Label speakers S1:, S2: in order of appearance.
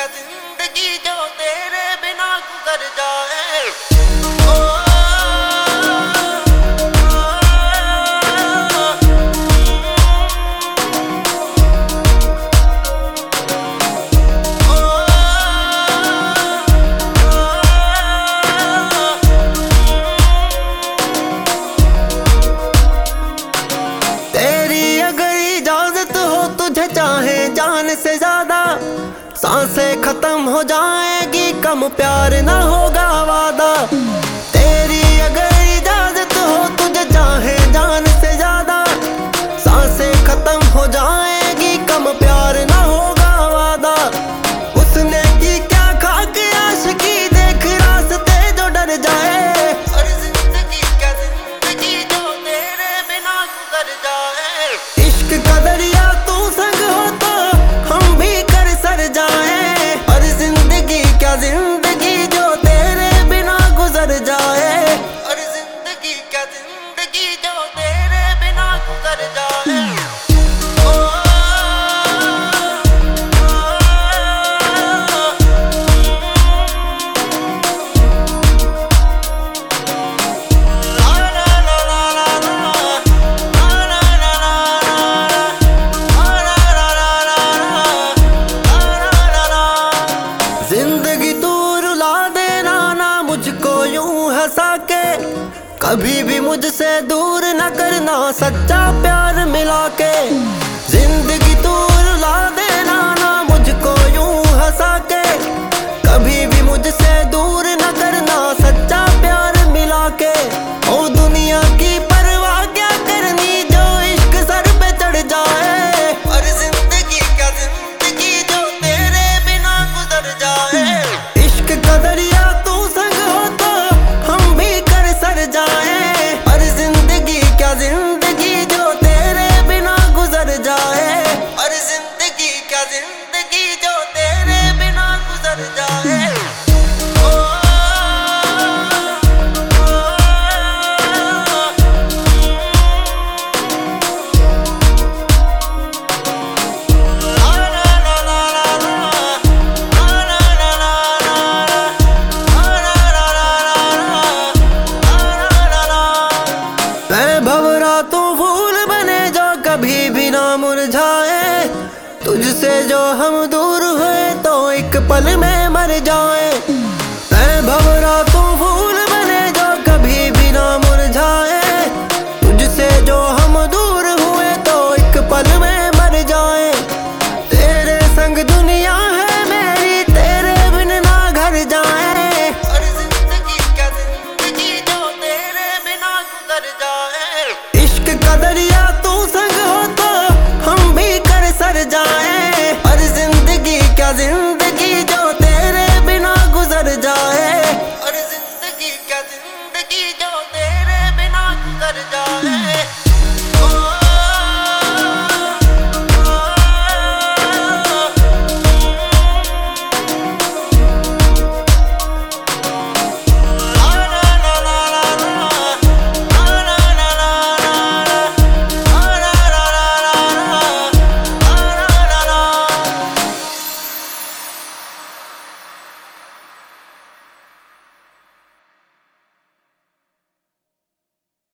S1: जिंदगी जो तेरे बिना गुजर जाए।
S2: चाहे जान से ज्यादा सांसें खत्म हो जाएगी, कम प्यार ना होगा वादा। तेरी अगर इजाजत हो तुझे चाहे जान से ज्यादा सांसें खत्म हो जाएगी, कम प्यार ना होगा वादा। उसने की क्या खाक आशिकी देख रास्ते जो डर जाए,
S1: और जिंदगी क्या जिंदगी जो तेरे बिना गुजर जाए।
S2: इश्क का दरिया तू संग हो तो हम भी कर सर जाए, और जिंदगी क्या जिंदगी जो तेरे बिना गुजर जाए,
S1: और जिंदगी क्या जिंदगी जो तेरे बिना गुजर जाए।
S2: जिंदगी तू रुला देना ना मुझको यूं हंसा के, कभी भी मुझसे दूर न करना सच्चा प्यार मिला के। जिंदगी तू रुला देना ना मुझको यूं हंसा के, कभी भी मुझसे दूर न करना सच्चा प्यार मिला के। ओ दुनिया की परवाह क्या करनी जो इश्क सर पे चढ़ जाए,
S1: और जिंदगी क्या जिंदगी जो तेरे बिना गुजर जाए।
S2: इश्क का दरिया तू संग हो तो हम भी कर सर जाए, और जिंदगी क्या जिंदगी जो तेरे बिना गुजर जाए,
S1: और जिंदगी क्या जिंदगी जो तेरे बिना गुजर जाए।
S2: मैं भंवरा तू फूल बने जो कभी भी ना मुरझाए, तुझसे जो हम दूर हुए तो एक पल में मर जाए।